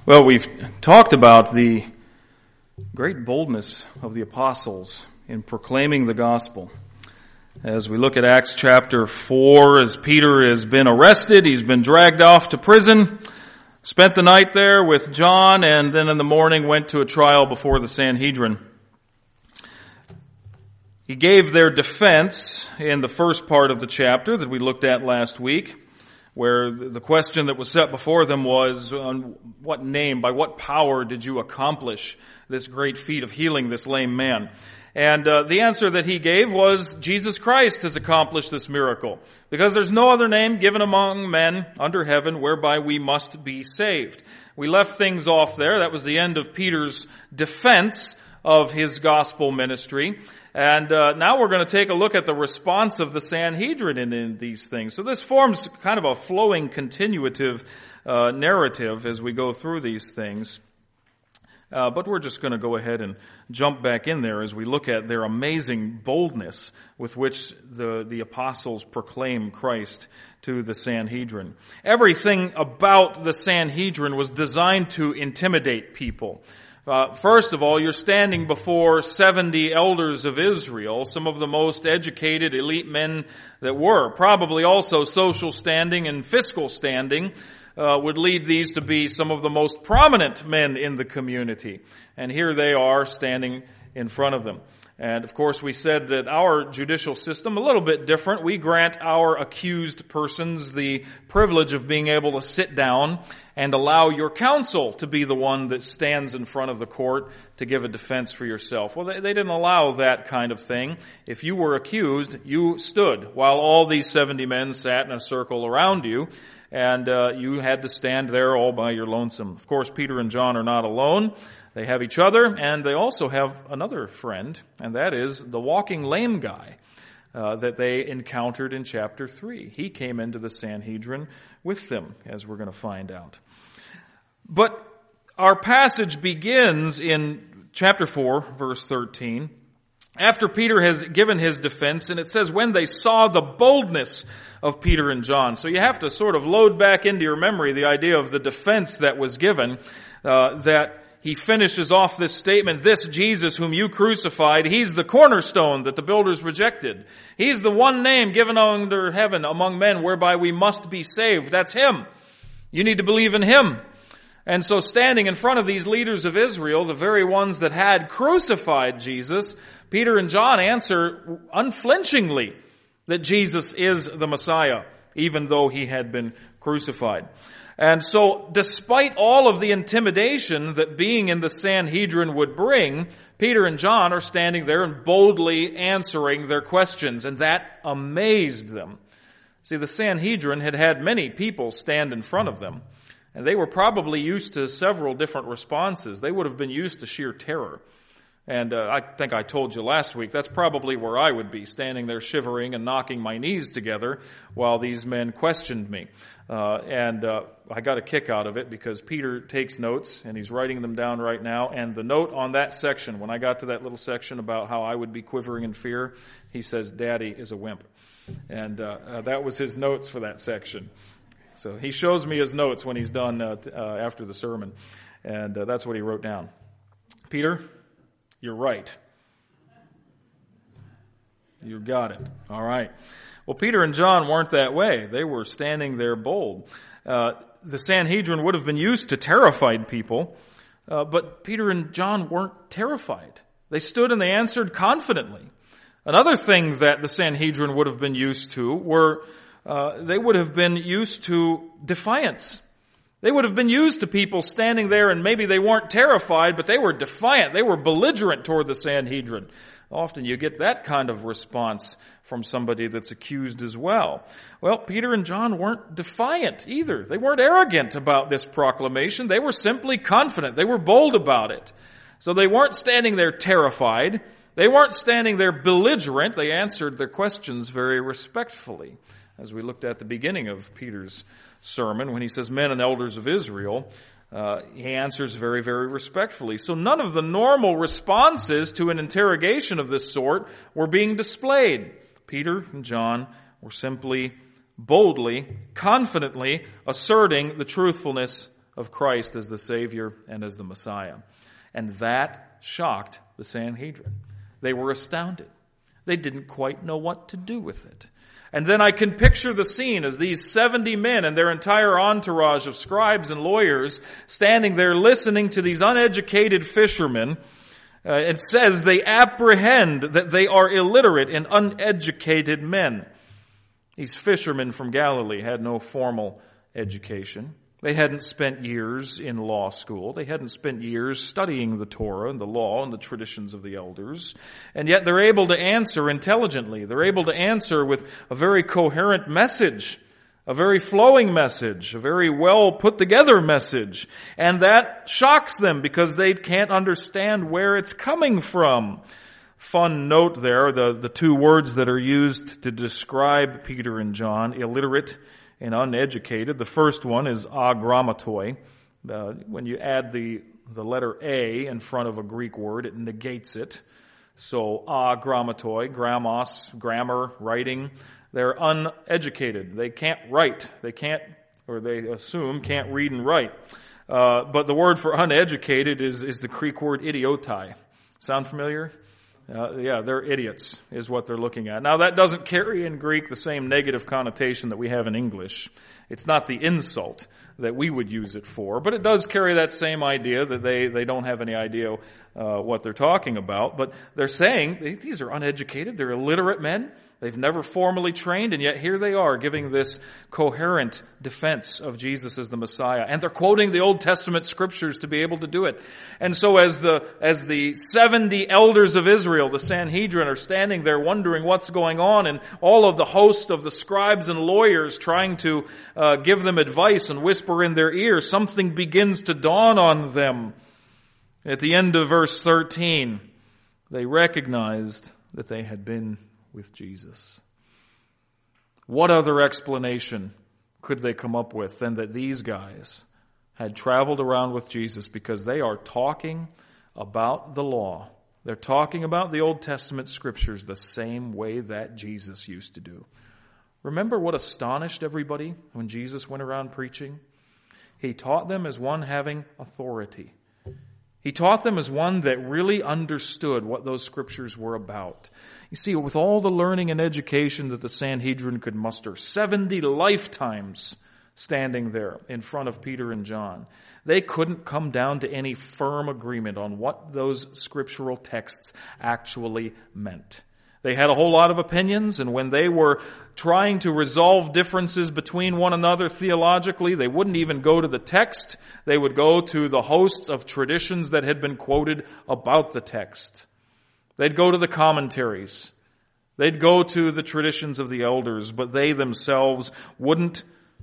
Well, we've talked about the great boldness of the apostles in proclaiming the gospel. As we look at Acts chapter 4, as Peter has been arrested, he's been dragged off to prison, spent the night there with John, and then in the morning went to a trial before the Sanhedrin. He gave their defense in the first part of the chapter that we looked at last week, where the question that was set before them was, on what name, by what power did you accomplish this great feat of healing this lame man? And the answer that he gave was, Jesus Christ has accomplished this miracle, because there's no other name given among men under heaven whereby we must be saved. We left things off there. That was the end of Peter's defense of his gospel ministry. And now we're going to take a look at the response of the Sanhedrin in these things. So this forms kind of a flowing, continuative narrative as we go through these things. But we're just going to go ahead and jump back in there as we look at their amazing boldness with which the apostles proclaim Christ to the Sanhedrin. Everything about the Sanhedrin was designed to intimidate people. First of all, you're standing before 70 elders of Israel, some of the most educated, elite men that were. Probably also social standing and fiscal standing would lead these to be some of the most prominent men in the community. And here they are standing in front of them. And of course we said that our judicial system, a little bit different. We grant our accused persons the privilege of being able to sit down and allow your counsel to be the one that stands in front of the court to give a defense for yourself. Well, they didn't allow that kind of thing. If you were accused, you stood while all these 70 men sat in a circle around you, and you had to stand there all by your lonesome. Of course, Peter and John are not alone. They have each other, and they also have another friend, and that is the walking lame guy that they encountered in chapter 3. He came into the Sanhedrin with them, as we're going to find out. But our passage begins in chapter 4, verse 13, after Peter has given his defense, and it says, when they saw the boldness of Peter and John. So you have to sort of load back into your memory the idea of the defense that was given, that he finishes off this statement, this Jesus whom you crucified, he's the cornerstone that the builders rejected. He's the one name given under heaven among men whereby we must be saved. That's him. You need to believe in him. And so standing in front of these leaders of Israel, the very ones that had crucified Jesus, Peter and John answer unflinchingly that Jesus is the Messiah, even though he had been crucified. And so, despite all of the intimidation that being in the Sanhedrin would bring, Peter and John are standing there and boldly answering their questions, and that amazed them. See, the Sanhedrin had had many people stand in front of them, and they were probably used to several different responses. They would have been used to sheer terror. And I think I told you last week, that's probably where I would be, standing there shivering and knocking my knees together while these men questioned me. I got a kick out of it because Peter takes notes, and he's writing them down right now. And the note on that section, when I got to that little section about how I would be quivering in fear, he says, Daddy is a wimp. And that was his notes for that section. So he shows me his notes when he's done after the sermon. And that's what he wrote down. Peter, you're right. You got it. All right. Well, Peter and John weren't that way. They were standing there bold. The Sanhedrin would have been used to terrified people, but Peter and John weren't terrified. They stood and they answered confidently. Another thing that the Sanhedrin would have been used to were they would have been used to defiance. They would have been used to people standing there, and maybe they weren't terrified, but they were defiant. They were belligerent toward the Sanhedrin. Often you get that kind of response from somebody that's accused as well. Well, Peter and John weren't defiant either. They weren't arrogant about this proclamation. They were simply confident. They were bold about it. So they weren't standing there terrified. They weren't standing there belligerent. They answered their questions very respectfully. As we looked at the beginning of Peter's sermon, when he says men and elders of Israel, he answers very, very respectfully. So none of the normal responses to an interrogation of this sort were being displayed. Peter and John were simply, boldly, confidently asserting the truthfulness of Christ as the Savior and as the Messiah. And that shocked the Sanhedrin. They were astounded. They didn't quite know what to do with it. And then I can picture the scene as these 70 men and their entire entourage of scribes and lawyers standing there listening to these uneducated fishermen. It says they apprehend that they are illiterate and uneducated men. These fishermen from Galilee had no formal education. They hadn't spent years in law school. They hadn't spent years studying the Torah and the law and the traditions of the elders. And yet they're able to answer intelligently. They're able to answer with a very coherent message, a very flowing message, a very well put together message. And that shocks them because they can't understand where it's coming from. Fun note there, the two words that are used to describe Peter and John, illiterate and uneducated. The first one is agrammatoi. When you add the letter A in front of a Greek word, it negates it. So agrammatoi, grammos, grammar, writing. They're uneducated. They can't write. They can't, or they assume can't read and write. But the word for uneducated is the Greek word idiotai. Sound familiar? Yeah, they're idiots is what they're looking at. Now that doesn't carry in Greek the same negative connotation that we have in English. It's not the insult that we would use it for, but it does carry that same idea that they don't have any idea what they're talking about. But they're saying these are uneducated, they're illiterate men. They've never formally trained, and yet here they are giving this coherent defense of Jesus as the Messiah. And they're quoting the Old Testament scriptures to be able to do it. And so as the 70 elders of Israel, the Sanhedrin, are standing there wondering what's going on, and all of the host of the scribes and lawyers trying to give them advice and whisper in their ear, something begins to dawn on them. At the end of verse 13, they recognized that they had been with Jesus. What other explanation could they come up with than that these guys had traveled around with Jesus because they are talking about the law. They're talking about the Old Testament scriptures the same way that Jesus used to do. Remember what astonished everybody when Jesus went around preaching? He taught them as one having authority. He taught them as one that really understood what those scriptures were about. You see, with all the learning and education that the Sanhedrin could muster, 70 lifetimes standing there in front of Peter and John, they couldn't come down to any firm agreement on what those scriptural texts actually meant. They had a whole lot of opinions, and when they were trying to resolve differences between one another theologically, they wouldn't even go to the text. They would go to the hosts of traditions that had been quoted about the text. They'd go to the commentaries. They'd go to the traditions of the elders, but they themselves wouldn't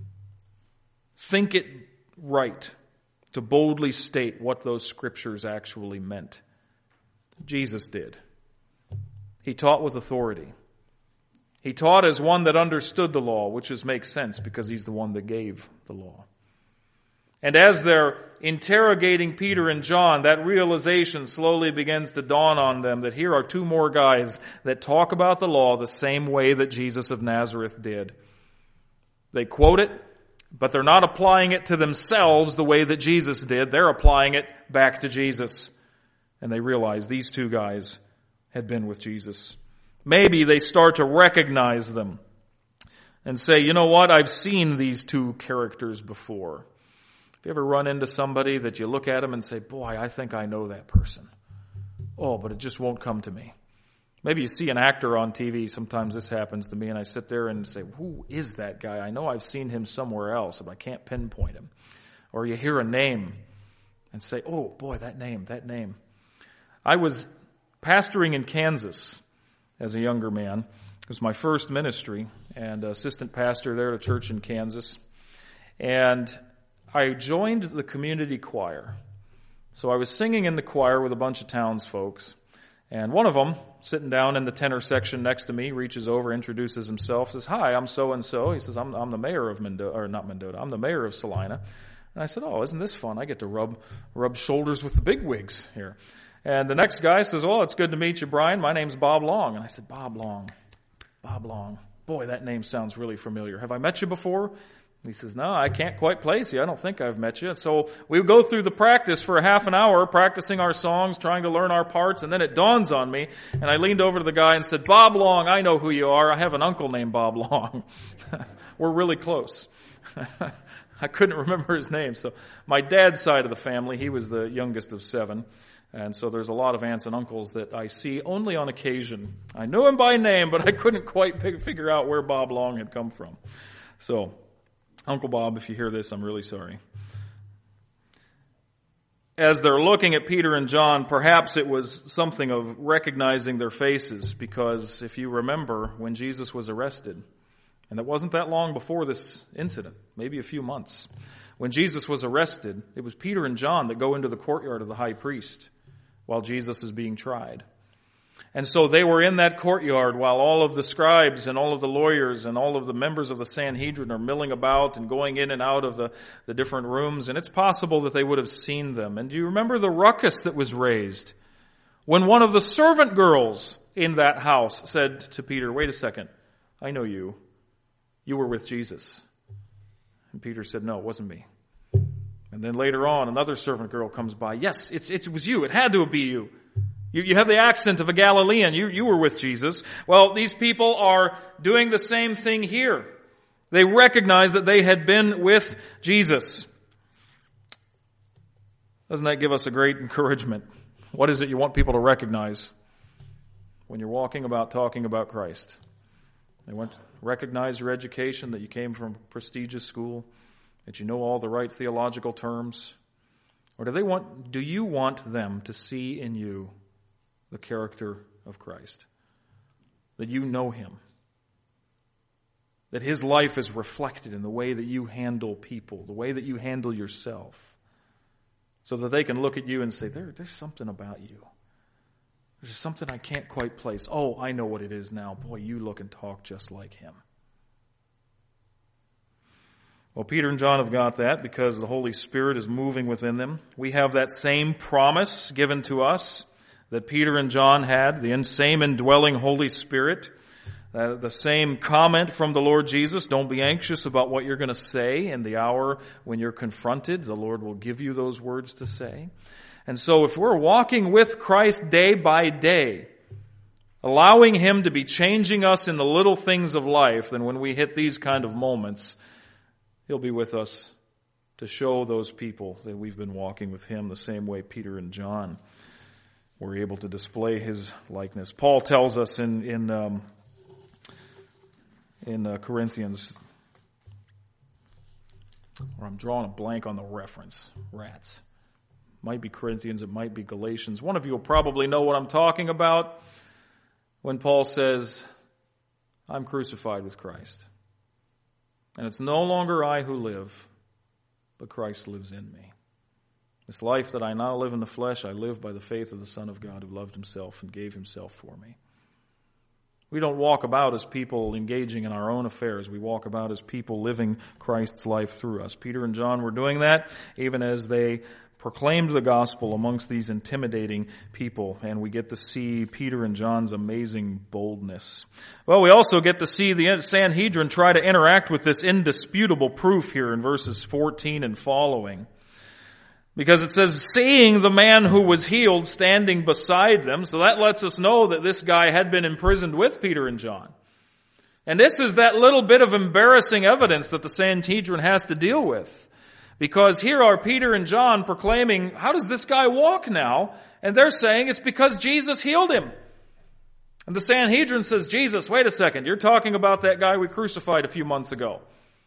think it right to boldly state what those scriptures actually meant. Jesus did. He taught with authority. He taught as one that understood the law, which makes sense because he's the one that gave the law. And as they're interrogating Peter and John, that realization slowly begins to dawn on them that here are two more guys that talk about the law the same way that Jesus of Nazareth did. They quote it, but they're not applying it to themselves the way that Jesus did. They're applying it back to Jesus. And they realize these two guys had been with Jesus. Maybe they start to recognize them and say, you know what, I've seen these two characters before. If you ever run into somebody that you look at them and say, boy, I think I know that person. Oh, but it just won't come to me. Maybe you see an actor on TV. Sometimes this happens to me, and I sit there and say, who is that guy? I know I've seen him somewhere else, but I can't pinpoint him. Or you hear a name and say, oh, boy, that name. I was pastoring in Kansas as a younger man. It was my first ministry, and assistant pastor there at a church in Kansas. And I joined the community choir. So I was singing in the choir with a bunch of townsfolks. And one of them, sitting down in the tenor section next to me, reaches over, introduces himself, says, hi, I'm so-and-so. He says, I'm the mayor of Mendota, or not Mendota, I'm the mayor of Salina. And I said, oh, isn't this fun? I get to rub shoulders with the bigwigs here. And the next guy says, well, it's good to meet you, Brian. My name's Bob Long. And I said, Bob Long. Boy, that name sounds really familiar. Have I met you before? He says, no, I can't quite place you. I don't think I've met you. So we would go through the practice for a half an hour, practicing our songs, trying to learn our parts, and then it dawns on me, and I leaned over to the guy and said, Bob Long, I know who you are. I have an uncle named Bob Long. We're really close. I couldn't remember his name. So my dad's side of the family, he was the youngest of 7. And so there's a lot of aunts and uncles that I see only on occasion. I knew him by name, but I couldn't quite figure out where Bob Long had come from. So, Uncle Bob, if you hear this, I'm really sorry. As they're looking at Peter and John, perhaps it was something of recognizing their faces, because if you remember when Jesus was arrested, and it wasn't that long before this incident, maybe a few months, when Jesus was arrested, it was Peter and John that go into the courtyard of the high priest while Jesus is being tried. And so they were in that courtyard while all of the scribes and all of the lawyers and all of the members of the Sanhedrin are milling about and going in and out of the different rooms. And it's possible that they would have seen them. And do you remember the ruckus that was raised when one of the servant girls in that house said to Peter, wait a second, I know you. You were with Jesus. And Peter said, no, it wasn't me. And then later on, another servant girl comes by. Yes, it was you. It had to be you. You have the accent of a Galilean. You were with Jesus. Well, these people are doing the same thing here. They recognize that they had been with Jesus. Doesn't that give us a great encouragement? What is it you want people to recognize when you're walking about talking about Christ? They want to recognize your education, that you came from a prestigious school, that you know all the right theological terms. Or do you want them to see in you the character of Christ? That you know Him. That His life is reflected in the way that you handle people, the way that you handle yourself. So that they can look at you and say, there's something about you. There's something I can't quite place. Oh, I know what it is now. Boy, you look and talk just like Him. Well, Peter and John have got that because the Holy Spirit is moving within them. We have that same promise given to us that Peter and John had, the same indwelling Holy Spirit, the same comment from the Lord Jesus. Don't be anxious about what you're going to say in the hour when you're confronted. The Lord will give you those words to say. And so if we're walking with Christ day by day, allowing Him to be changing us in the little things of life, then when we hit these kind of moments, He'll be with us to show those people that we've been walking with Him the same way Peter and John were able to display His likeness. Paul tells us in Corinthians, or I'm drawing a blank on the reference, rats. Might be Corinthians, it might be Galatians. One of you will probably know what I'm talking about when Paul says, I'm crucified with Christ. And it's no longer I who live, but Christ lives in me. This life that I now live in the flesh, I live by the faith of the Son of God who loved Himself and gave Himself for me. We don't walk about as people engaging in our own affairs. We walk about as people living Christ's life through us. Peter and John were doing that even as they proclaimed the gospel amongst these intimidating people, and we get to see Peter and John's amazing boldness. Well, we also get to see the Sanhedrin try to interact with this indisputable proof here in verses 14 and following. Because it says, seeing the man who was healed standing beside them, so that lets us know that this guy had been imprisoned with Peter and John. And this is that little bit of embarrassing evidence that the Sanhedrin has to deal with. Because here are Peter and John proclaiming, how does this guy walk now? And they're saying it's because Jesus healed him. And the Sanhedrin says, Jesus, wait a second, you're talking about that guy we crucified a few months ago.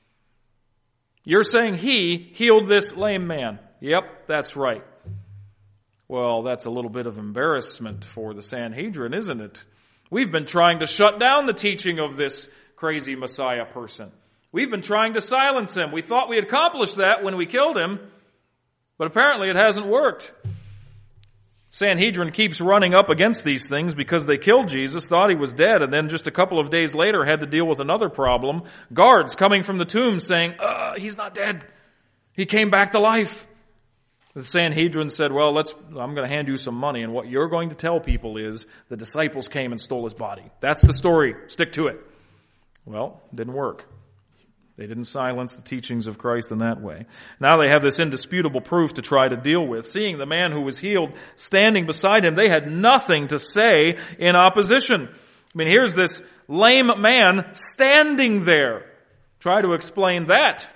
You're saying He healed this lame man. Yep, that's right. Well, that's a little bit of embarrassment for the Sanhedrin, isn't it? We've been trying to shut down the teaching of this crazy Messiah person. We've been trying to silence him. We thought we had accomplished that when we killed him, but apparently it hasn't worked. Sanhedrin keeps running up against these things because they killed Jesus, thought He was dead, and then just a couple of days later had to deal with another problem. Guards coming from the tomb saying, He's not dead. He came back to life. The Sanhedrin said, well, I'm going to hand you some money, and what you're going to tell people is the disciples came and stole His body. That's the story. Stick to it. Well, it didn't work. They didn't silence the teachings of Christ in that way. Now they have this indisputable proof to try to deal with. Seeing the man who was healed standing beside him, they had nothing to say in opposition. I mean, here's this lame man standing there. Try to explain that.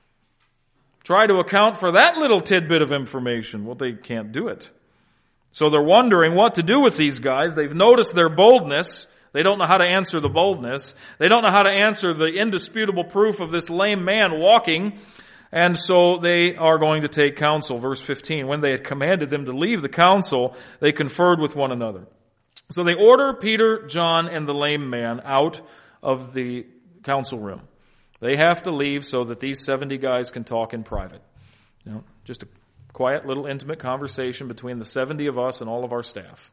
Try to account for that little tidbit of information. Well, they can't do it. So they're wondering what to do with these guys. They've noticed their boldness. They don't know how to answer the boldness. They don't know how to answer the indisputable proof of this lame man walking. And so they are going to take counsel. Verse 15, when they had commanded them to leave the council, they conferred with one another. So they order Peter, John, and the lame man out of the council room. They have to leave so that these 70 guys can talk in private. You know, just a quiet little intimate conversation between the 70 of us and all of our staff.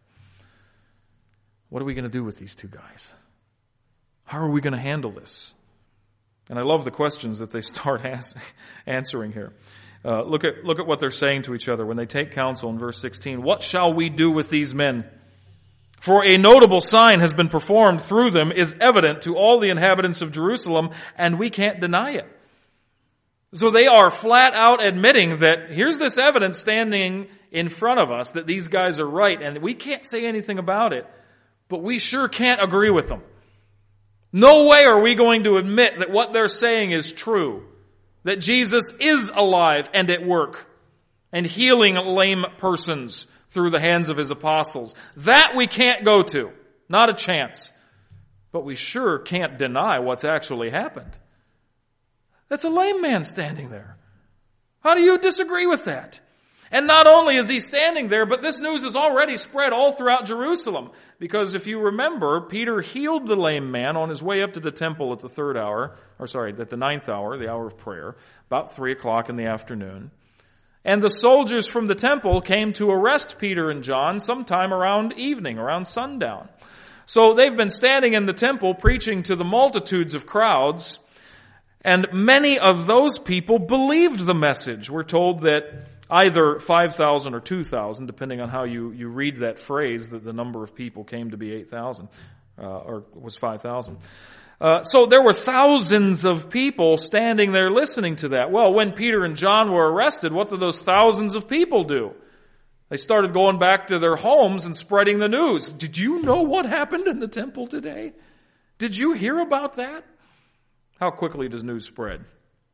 What are we going to do with these two guys? How are we going to handle this? And I love the questions that they start answering here. Look at what they're saying to each other when they take counsel in verse 16. What shall we do with these men? For a notable sign has been performed through them, is evident to all the inhabitants of Jerusalem, and we can't deny it. So they are flat out admitting that here's this evidence standing in front of us that these guys are right, and we can't say anything about it. But we sure can't agree with them. No way are we going to admit that what they're saying is true. That Jesus is alive and at work and healing lame persons through the hands of his apostles. That we can't go to. Not a chance. But we sure can't deny what's actually happened. That's a lame man standing there. How do you disagree with that? And not only is he standing there, but this news is already spread all throughout Jerusalem. Because if you remember, Peter healed the lame man on his way up to the temple at the at the 9th hour, the hour of prayer, about 3 o'clock in the afternoon. And the soldiers from the temple came to arrest Peter and John sometime around evening, around sundown. So they've been standing in the temple preaching to the multitudes of crowds, and many of those people believed the message. We're told that either 5,000 or 2,000, depending on how you read that phrase, that the number of people came to be 8,000, or was 5,000. So there were thousands of people standing there listening to that. Well, when Peter and John were arrested, what did those thousands of people do? They started going back to their homes and spreading the news. Did you know what happened in the temple today? Did you hear about that? How quickly does news spread?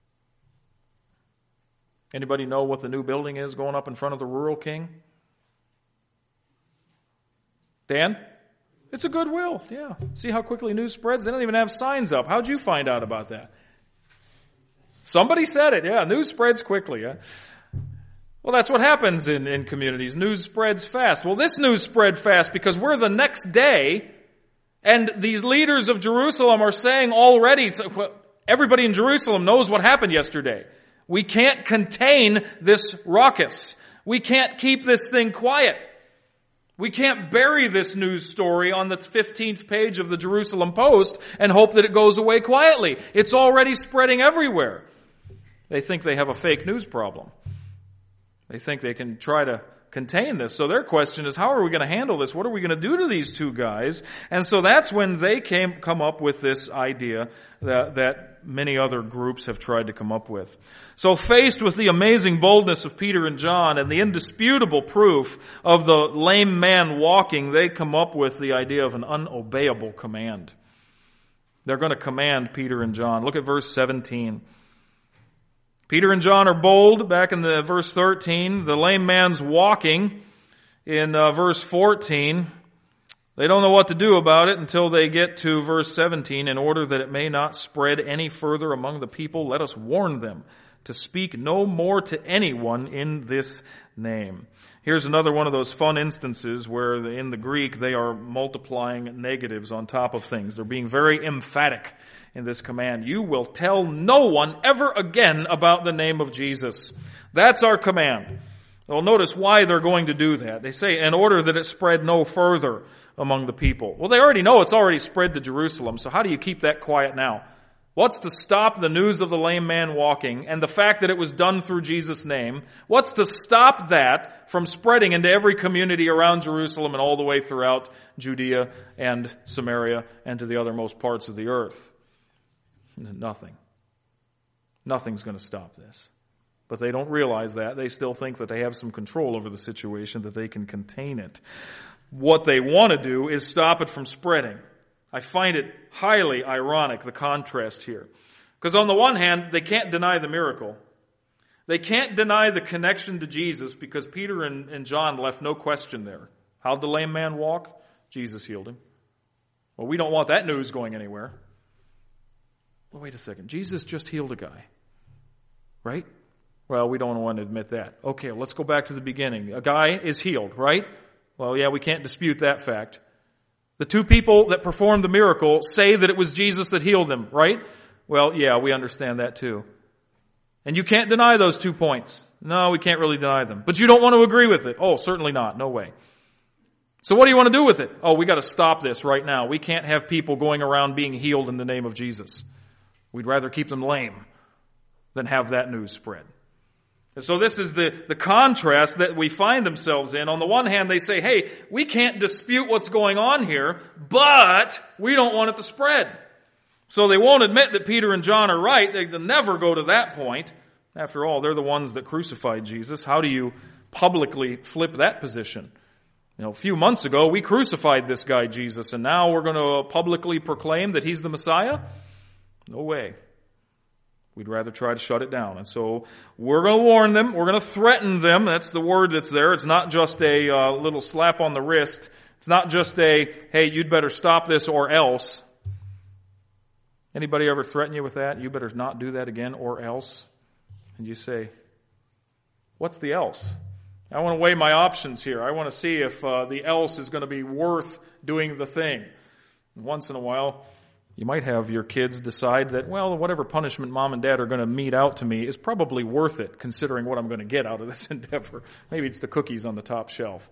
Anybody know what the new building is going up in front of the Rural King? Dan? It's a Goodwill, yeah. See how quickly news spreads? They don't even have signs up. How'd you find out about that? Somebody said it, yeah. News spreads quickly, yeah. Well, that's what happens in communities. News spreads fast. Well, this news spread fast because we're the next day, and these leaders of Jerusalem are saying already, everybody in Jerusalem knows what happened yesterday. We can't contain this ruckus. We can't keep this thing quiet. We can't bury this news story on the 15th page of the Jerusalem Post and hope that it goes away quietly. It's already spreading everywhere. They think they have a fake news problem. They think they can try to contain this. So their question is, how are we going to handle this? What are we going to do to these two guys? And so that's when they come up with this idea that many other groups have tried to come up with. So faced with the amazing boldness of Peter and John and the indisputable proof of the lame man walking, they come up with the idea of an unobeyable command. They're going to command Peter and John. Look at verse 17. Peter and John are bold, back in the verse 13. The lame man's walking in verse 14. They don't know what to do about it until they get to verse 17. In order that it may not spread any further among the people, let us warn them to speak no more to anyone in this name. Here's another one of those fun instances where in the Greek they are multiplying negatives on top of things. They're being very emphatic in this command. You will tell no one ever again about the name of Jesus. That's our command. Well, notice why they're going to do that. They say, in order that it spread no further among the people. Well, they already know it's already spread to Jerusalem, so how do you keep that quiet now? What's to stop the news of the lame man walking and the fact that it was done through Jesus' name? What's to stop that from spreading into every community around Jerusalem and all the way throughout Judea and Samaria and to the othermost parts of the earth? Nothing. Nothing's going to stop this. But they don't realize that. They still think that they have some control over the situation, that they can contain it. What they want to do is stop it from spreading. I find it highly ironic, the contrast here. Because on the one hand, they can't deny the miracle. They can't deny the connection to Jesus because Peter and John left no question there. How'd the lame man walk? Jesus healed him. Well, we don't want that news going anywhere. Well, wait a second. Jesus just healed a guy. Right? Well, we don't want to admit that. Okay, let's go back to the beginning. A guy is healed, right? Well, yeah, we can't dispute that fact. The two people that performed the miracle say that it was Jesus that healed them, right? Well, yeah, we understand that too. And you can't deny those 2 points. No, we can't really deny them. But you don't want to agree with it. Oh, certainly not. No way. So what do you want to do with it? Oh, we got to stop this right now. We can't have people going around being healed in the name of Jesus. We'd rather keep them lame than have that news spread. And so this is the contrast that we find themselves in. On the one hand, they say, hey, we can't dispute what's going on here, but we don't want it to spread. So they won't admit that Peter and John are right. They'll never go to that point. After all, they're the ones that crucified Jesus. How do you publicly flip that position? You know, a few months ago, we crucified this guy, Jesus, and now we're going to publicly proclaim that he's the Messiah? No way. We'd rather try to shut it down. And so we're going to warn them. We're going to threaten them. That's the word that's there. It's not just a little slap on the wrist. It's not just a, hey, you'd better stop this or else. Anybody ever threaten you with that? You better not do that again or else. And you say, what's the else? I want to weigh my options here. I want to see if the else is going to be worth doing the thing. And once in a while, you might have your kids decide that, well, whatever punishment mom and dad are going to mete out to me is probably worth it, considering what I'm going to get out of this endeavor. Maybe it's the cookies on the top shelf.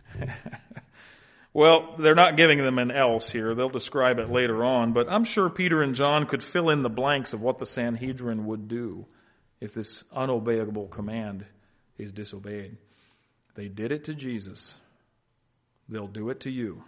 Well, they're not giving them an else here. They'll describe it later on. But I'm sure Peter and John could fill in the blanks of what the Sanhedrin would do if this unobeyable command is disobeyed. They did it to Jesus. They'll do it to you.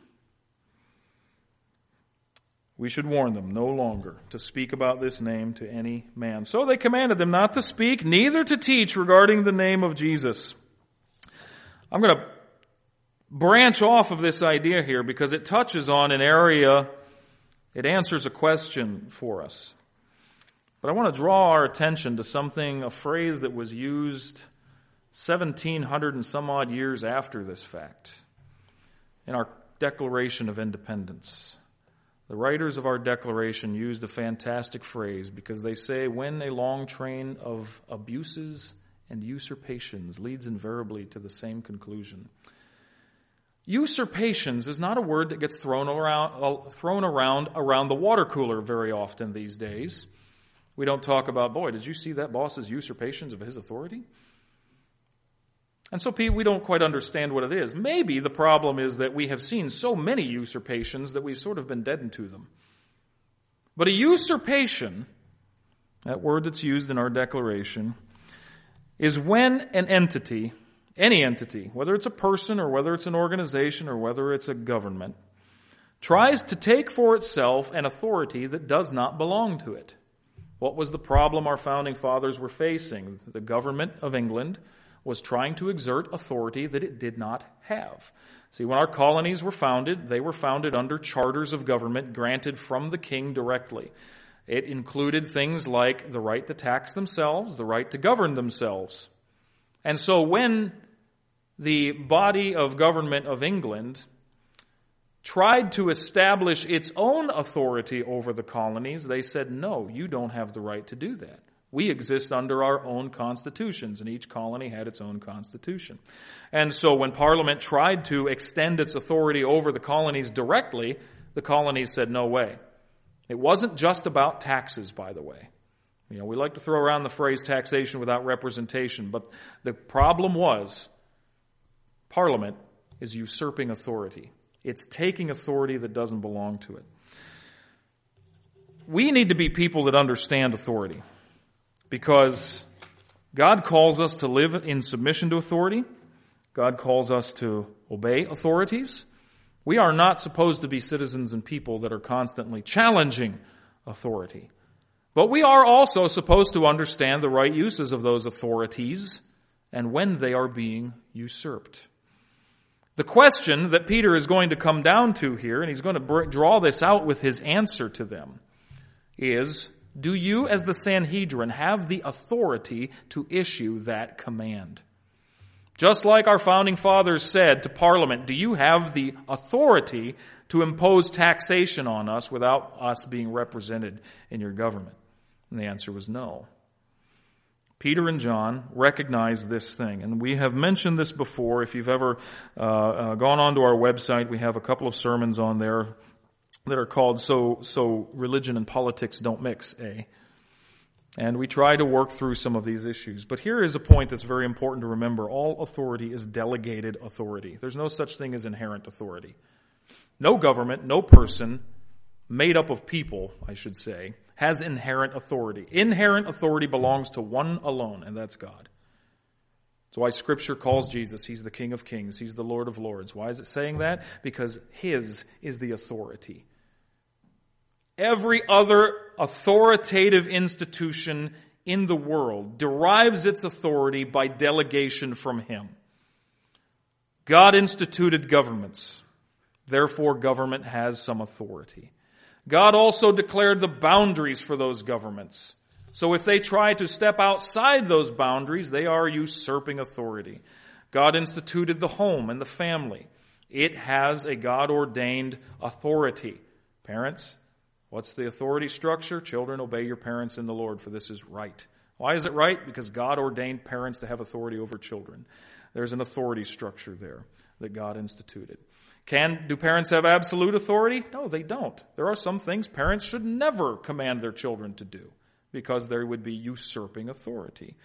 We should warn them no longer to speak about this name to any man. So they commanded them not to speak, neither to teach regarding the name of Jesus. I'm going to branch off of this idea here because it touches on an area, it answers a question for us. But I want to draw our attention to something, a phrase that was used 1,700 and some odd years after this fact in our Declaration of Independence. The writers of our Declaration used a fantastic phrase because they say, when a long train of abuses and usurpations leads invariably to the same conclusion. Usurpations is not a word that gets thrown around the water cooler very often these days. We don't talk about, boy, did you see that boss's usurpations of his authority? And so, Pete, we don't quite understand what it is. Maybe the problem is that we have seen so many usurpations that we've sort of been deadened to them. But a usurpation, that word that's used in our declaration, is when an entity, any entity, whether it's a person or whether it's an organization or whether it's a government, tries to take for itself an authority that does not belong to it. What was the problem our founding fathers were facing? The government of England was trying to exert authority that it did not have. See, when our colonies were founded, they were founded under charters of government granted from the king directly. It included things like the right to tax themselves, the right to govern themselves. And so when the body of government of England tried to establish its own authority over the colonies, they said, no, you don't have the right to do that. We exist under our own constitutions, and each colony had its own constitution. And so when Parliament tried to extend its authority over the colonies directly, the colonies said, no way. It wasn't just about taxes, by the way. You know, we like to throw around the phrase taxation without representation, but the problem was Parliament is usurping authority. It's taking authority that doesn't belong to it. We need to be people that understand authority. Because God calls us to live in submission to authority. God calls us to obey authorities. We are not supposed to be citizens and people that are constantly challenging authority. But we are also supposed to understand the right uses of those authorities and when they are being usurped. The question that Peter is going to come down to here, and he's going to draw this out with his answer to them, is, do you as the Sanhedrin have the authority to issue that command? Just like our founding fathers said to Parliament, do you have the authority to impose taxation on us without us being represented in your government? And the answer was no. Peter and John recognized this thing, and we have mentioned this before. If you've ever gone onto our website, we have a couple of sermons on there that are called So Religion and Politics Don't Mix, eh? And we try to work through some of these issues. But here is a point that's very important to remember. All authority is delegated authority. There's no such thing as inherent authority. No government, no person, made up of people, I should say, has inherent authority. Inherent authority belongs to one alone, and that's God. That's why Scripture calls Jesus, He's the King of Kings, He's the Lord of Lords. Why is it saying that? Because His is the authority. Every other authoritative institution in the world derives its authority by delegation from Him. God instituted governments. Therefore, government has some authority. God also declared the boundaries for those governments. So if they try to step outside those boundaries, they are usurping authority. God instituted the home and the family. It has a God-ordained authority. Parents, what's the authority structure? Children, obey your parents in the Lord, for this is right. Why is it right? Because God ordained parents to have authority over children. There's an authority structure there that God instituted. Do parents have absolute authority? No, they don't. There are some things parents should never command their children to do because they would be usurping authority.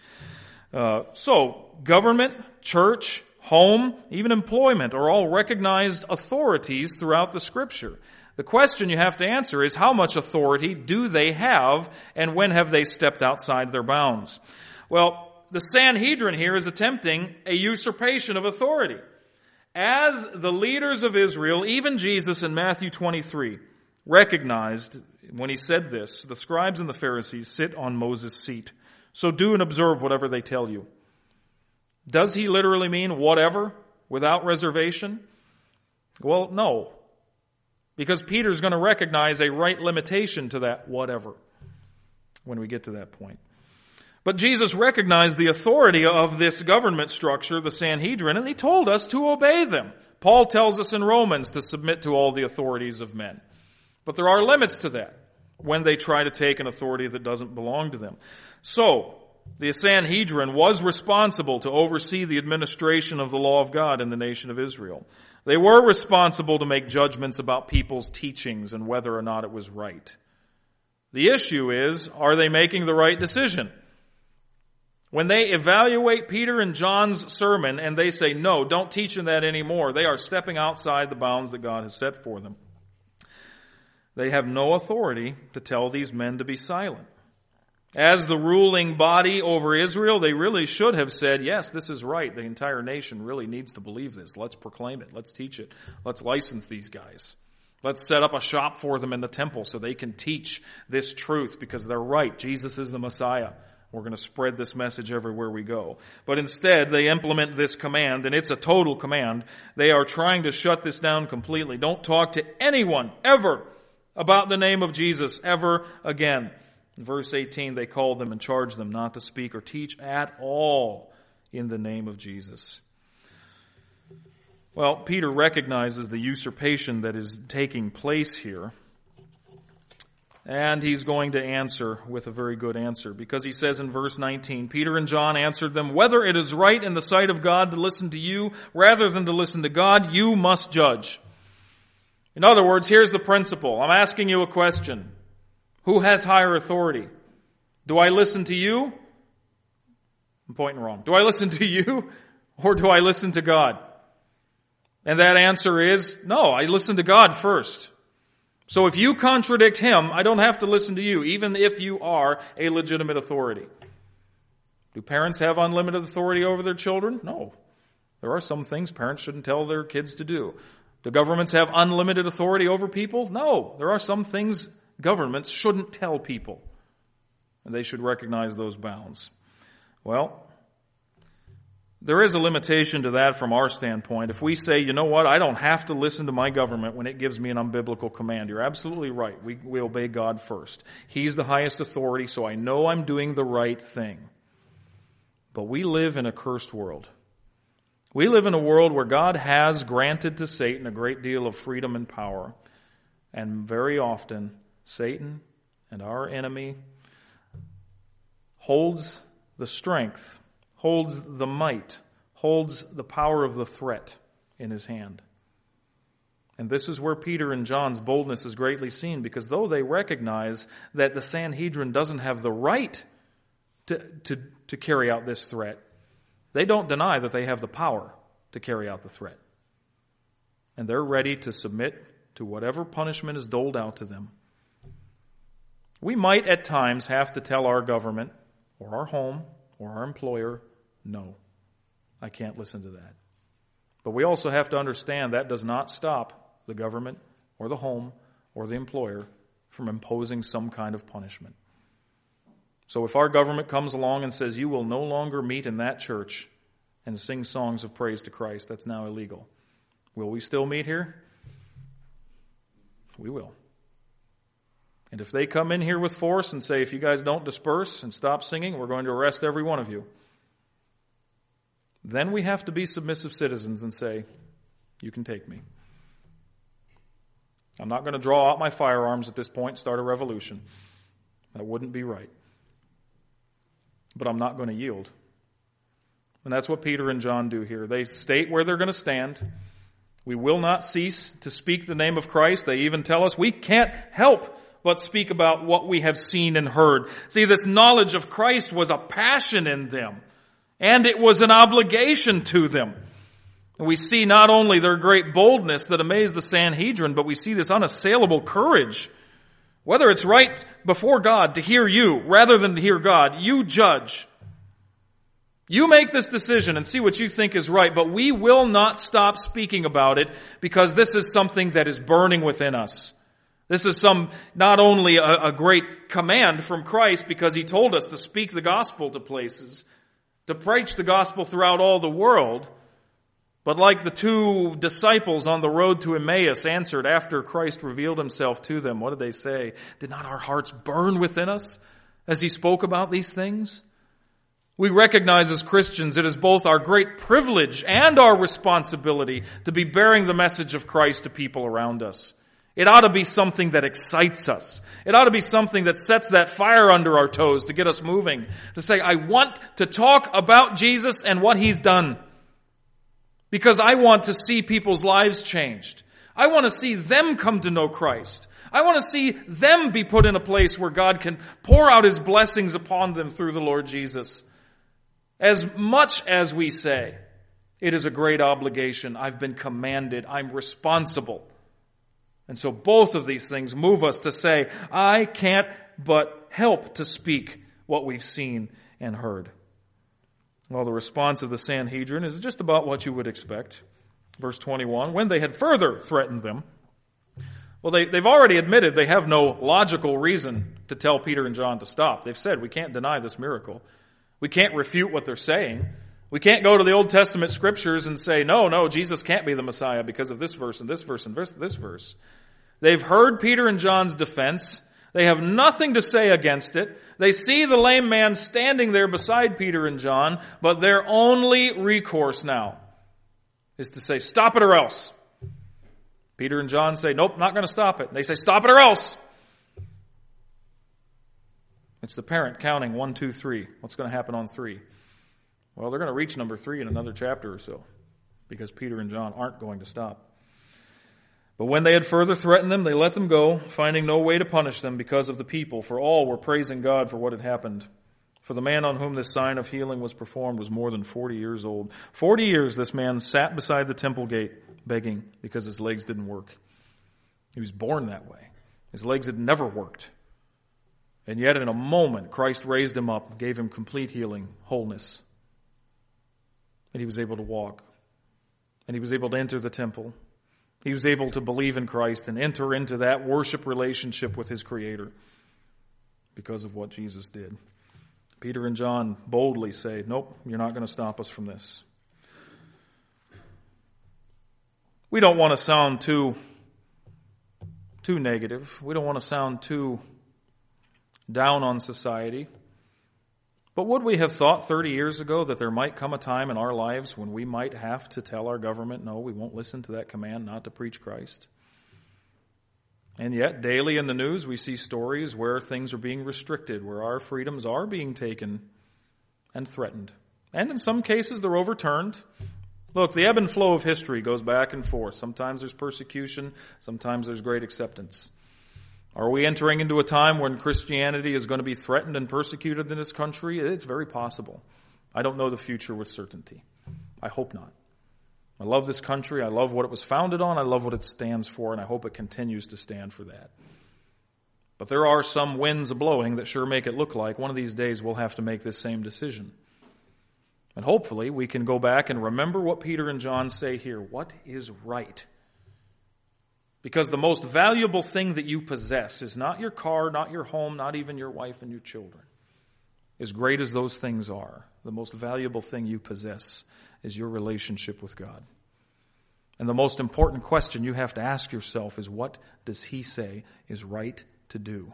So, government, church, home, even employment are all recognized authorities throughout the Scripture. The question you have to answer is how much authority do they have and when have they stepped outside their bounds? Well, the Sanhedrin here is attempting a usurpation of authority. As the leaders of Israel, even Jesus in Matthew 23, recognized when he said this, the scribes and the Pharisees sit on Moses' seat. So do and observe whatever they tell you. Does he literally mean whatever, without reservation? Well, no. Because Peter's going to recognize a right limitation to that whatever when we get to that point. But Jesus recognized the authority of this government structure, the Sanhedrin, and he told us to obey them. Paul tells us in Romans to submit to all the authorities of men. But there are limits to that when they try to take an authority that doesn't belong to them. So, the Sanhedrin was responsible to oversee the administration of the law of God in the nation of Israel. They were responsible to make judgments about people's teachings and whether or not it was right. The issue is, are they making the right decision? When they evaluate Peter and John's sermon and they say, no, don't teach them that anymore, they are stepping outside the bounds that God has set for them. They have no authority to tell these men to be silent. As the ruling body over Israel, they really should have said, yes, this is right. The entire nation really needs to believe this. Let's proclaim it. Let's teach it. Let's license these guys. Let's set up a shop for them in the temple so they can teach this truth because they're right. Jesus is the Messiah. We're going to spread this message everywhere we go. But instead, they implement this command, and it's a total command. They are trying to shut this down completely. Don't talk to anyone, ever, about the name of Jesus, ever again. In verse 18, they called them and charged them not to speak or teach at all in the name of Jesus. Well, Peter recognizes the usurpation that is taking place here. And he's going to answer with a very good answer because he says in verse 19, Peter and John answered them, whether it is right in the sight of God to listen to you rather than to listen to God, you must judge. In other words, here's the principle. I'm asking you a question. Who has higher authority? Do I listen to you? I'm pointing wrong. Do I listen to you or do I listen to God? And that answer is, no, I listen to God first. So if you contradict Him, I don't have to listen to you, even if you are a legitimate authority. Do parents have unlimited authority over their children? No. There are some things parents shouldn't tell their kids to do. Do governments have unlimited authority over people? No. There are some things governments shouldn't tell people. And they should recognize those bounds. Well, there is a limitation to that from our standpoint. If we say, you know what, I don't have to listen to my government when it gives me an unbiblical command. You're absolutely right. We obey God first. He's the highest authority, so I know I'm doing the right thing. But we live in a cursed world. We live in a world where God has granted to Satan a great deal of freedom and power. And very often, Satan and our enemy holds the strength, holds the might, holds the power of the threat in his hand. And this is where Peter and John's boldness is greatly seen, because though they recognize that the Sanhedrin doesn't have the right to carry out this threat, they don't deny that they have the power to carry out the threat. And they're ready to submit to whatever punishment is doled out to them. We might at times have to tell our government or our home or our employer, no, I can't listen to that. But we also have to understand that does not stop the government or the home or the employer from imposing some kind of punishment. So if our government comes along and says, you will no longer meet in that church and sing songs of praise to Christ, that's now illegal. Will we still meet here? We will. And if they come in here with force and say, if you guys don't disperse and stop singing, we're going to arrest every one of you, then we have to be submissive citizens and say, you can take me. I'm not going to draw out my firearms at this point and start a revolution. That wouldn't be right. But I'm not going to yield. And that's what Peter and John do here. They state where they're going to stand. We will not cease to speak the name of Christ. They even tell us we can't help but speak about what we have seen and heard. See, this knowledge of Christ was a passion in them, and it was an obligation to them. And we see not only their great boldness that amazed the Sanhedrin, but we see this unassailable courage. Whether it's right before God to hear you rather than to hear God, you judge. You make this decision and see what you think is right, but we will not stop speaking about it because this is something that is burning within us. This is not only a great command from Christ because He told us to speak the gospel to places, to preach the gospel throughout all the world, but like the two disciples on the road to Emmaus answered after Christ revealed Himself to them, what did they say? Did not our hearts burn within us as He spoke about these things? We recognize as Christians it is both our great privilege and our responsibility to be bearing the message of Christ to people around us. It ought to be something that excites us. It ought to be something that sets that fire under our toes to get us moving. To say, I want to talk about Jesus and what He's done. Because I want to see people's lives changed. I want to see them come to know Christ. I want to see them be put in a place where God can pour out His blessings upon them through the Lord Jesus. As much as we say, it is a great obligation. I've been commanded. I'm responsible. And so both of these things move us to say, I can't but help to speak what we've seen and heard. Well, the response of the Sanhedrin is just about what you would expect. Verse 21, when they had further threatened them, well, they've already admitted they have no logical reason to tell Peter and John to stop. They've said, we can't deny this miracle. We can't refute what they're saying. We can't go to the Old Testament scriptures and say, no, Jesus can't be the Messiah because of this verse and this verse and this verse. They've heard Peter and John's defense. They have nothing to say against it. They see the lame man standing there beside Peter and John, but their only recourse now is to say, stop it or else. Peter and John say, nope, not going to stop it. They say, stop it or else. It's the parent counting 1, 2, 3. What's going to happen on 3? Well, they're going to reach number 3 in another chapter or so because Peter and John aren't going to stop. But when they had further threatened them, they let them go, finding no way to punish them because of the people, for all were praising God for what had happened. For the man on whom this sign of healing was performed was more than 40 years old. 40 years this man sat beside the temple gate begging because his legs didn't work. He was born that way. His legs had never worked. And yet in a moment, Christ raised him up, gave him complete healing, wholeness. And he was able to walk. And he was able to enter the temple. He was able to believe in Christ and enter into that worship relationship with his Creator. because of what Jesus did. Peter and John boldly say, nope, you're not going to stop us from this. We don't want to sound too negative. We don't want to sound too down on society. But would we have thought 30 years ago that there might come a time in our lives when we might have to tell our government, no, we won't listen to that command not to preach Christ? And yet, daily in the news, we see stories where things are being restricted, where our freedoms are being taken and threatened. And in some cases, they're overturned. Look, the ebb and flow of history goes back and forth. Sometimes there's persecution, sometimes there's great acceptance. Are we entering into a time when Christianity is going to be threatened and persecuted in this country? It's very possible. I don't know the future with certainty. I hope not. I love this country. I love what it was founded on. I love what it stands for, and I hope it continues to stand for that. But there are some winds blowing that sure make it look like one of these days we'll have to make this same decision. And hopefully we can go back and remember what Peter and John say here. What is right? Because the most valuable thing that you possess is not your car, not your home, not even your wife and your children. As great as those things are, the most valuable thing you possess is your relationship with God. And the most important question you have to ask yourself is, what does He say is right to do?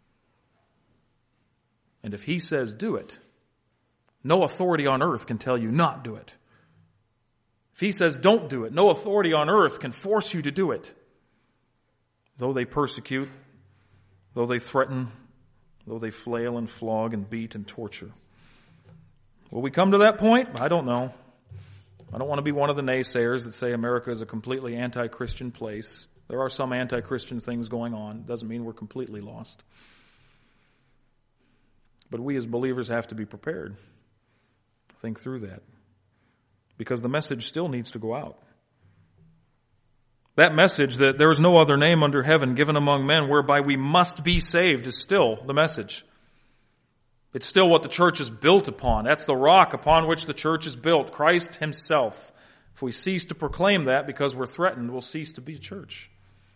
And if He says do it, no authority on earth can tell you not do it. If He says don't do it, no authority on earth can force you to do it. Though they persecute, though they threaten, though they flail and flog and beat and torture. Will we come to that point? I don't know. I don't want to be one of the naysayers that say America is a completely anti-Christian place. There are some anti-Christian things going on. It doesn't mean we're completely lost. But we as believers have to be prepared. Think through that. Because the message still needs to go out. That message that there is no other name under heaven given among men whereby we must be saved is still the message. It's still what the church is built upon. That's the rock upon which the church is built, Christ Himself. If we cease to proclaim that because we're threatened, we'll cease to be a church.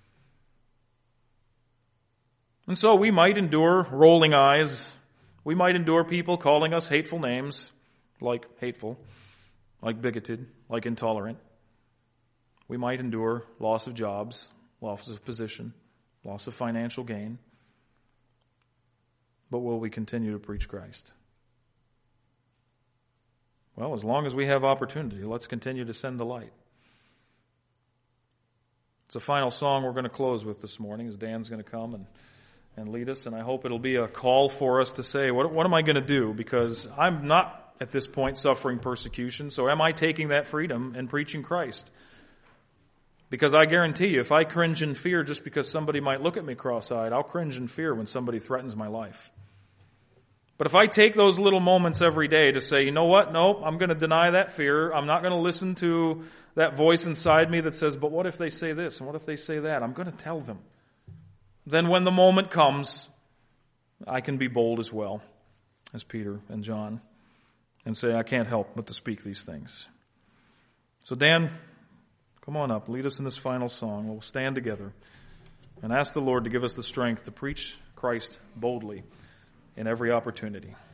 And so we might endure rolling eyes. We might endure people calling us hateful names, like hateful, like bigoted, like intolerant. We might endure loss of jobs, loss of position, loss of financial gain. But will we continue to preach Christ? Well, as long as we have opportunity, let's continue to send the light. It's a final song we're going to close with this morning as Dan's going to come and lead us. And I hope it'll be a call for us to say, what am I going to do? Because I'm not at this point suffering persecution, so am I taking that freedom and preaching Christ? Because I guarantee you, if I cringe in fear just because somebody might look at me cross-eyed, I'll cringe in fear when somebody threatens my life. But if I take those little moments every day to say, you know what, no, I'm going to deny that fear. I'm not going to listen to that voice inside me that says, but what if they say this and what if they say that? I'm going to tell them. Then when the moment comes, I can be bold as well as Peter and John and say, I can't help but to speak these things. So Dan, come on up, lead us in this final song. We'll stand together and ask the Lord to give us the strength to preach Christ boldly in every opportunity.